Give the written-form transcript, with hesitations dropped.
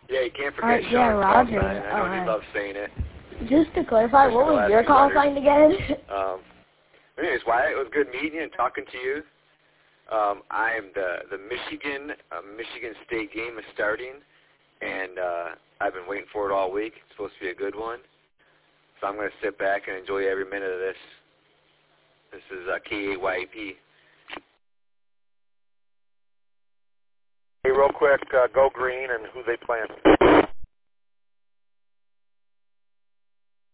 Yeah, you can't forget Sean's call sign. I know he loves saying it. Just to clarify, what was your call sign again? Anyways, Wyatt, it was good meeting you and talking to you. I am the Michigan State game is starting, and I've been waiting for it all week. It's supposed to be a good one. So I'm going to sit back and enjoy every minute of this. This is KAYP. Hey, real quick, go green and who they playing.